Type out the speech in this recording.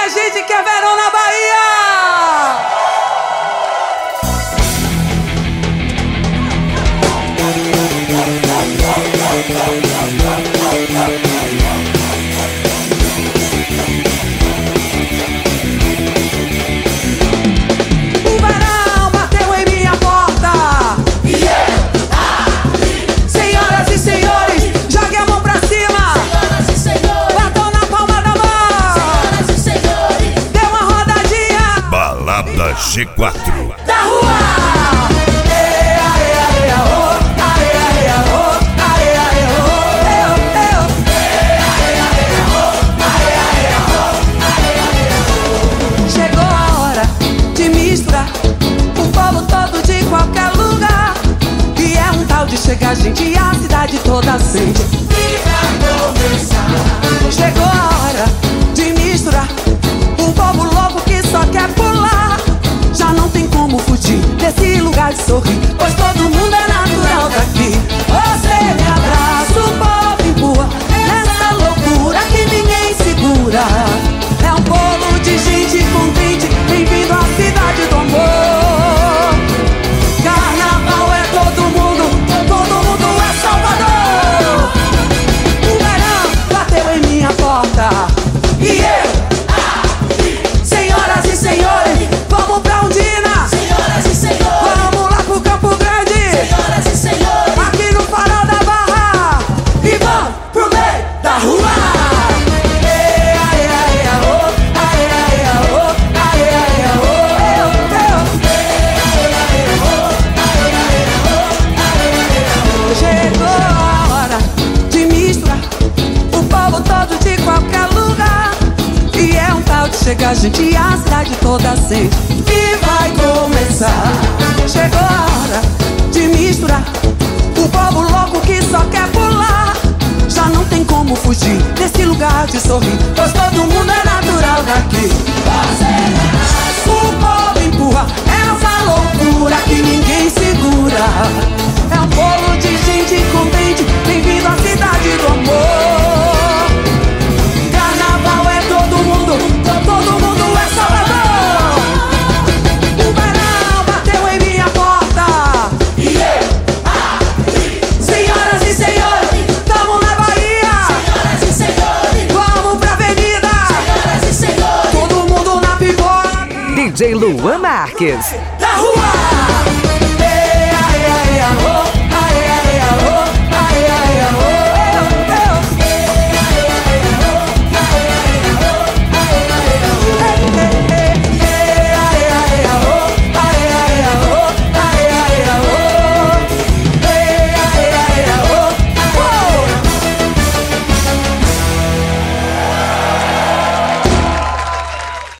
a gente quer verão na Bahia! O verão bateu em minha porta. Senhoras e senhores, jogue a mão pra cima. Senhoras e senhores, Batam na palma da mão. senhoras e senhores, Deu uma rodadinha Balada G4. da rua. Chegou a hora de misturar o povo todo de qualquer lugar. E é um tal de chegar gente e a cidade toda sente. e vai começar. Chegou a hora de misturar um povo louco que só quer pular. Já não tem como fugir desse lugar de sorrir, pois todo mundo é natural daqui. Você me abraça, o povo empurra nessa loucura que ninguém segura. É um povo de gente contente, bem-vindo à cidade do amor. Carnaval é todo mundo é Salvador. O verão bateu em minha porta e eu, senhoras e senhores, vamos pra Undina. Senhoras e senhores, Vamos lá pro Campo Grande, senhoras e senhores, aqui no Farol da Barra. E vamos pro meio da rua. Chegou a hora de misturar o povo todo de qualquer lugar. E é um tal de chegar gente e a cidade toda sente. E vai começar. Chegou a hora de misturar o povo louco que só quer pular. Já não tem como fugir desse lugar de sorrir, pois todo mundo é natural daqui. O povo empurra essa loucura que ninguém segura. É um povo de gente contente, bem-vindo à cidade do amor. Carnaval é todo mundo é Salvador. O verão bateu em minha porta. Senhoras e senhores, tamo na Bahia. senhoras e senhores, Vamos pra avenida. senhoras e senhores. Todo mundo na pipoca. DJ Luan Marques.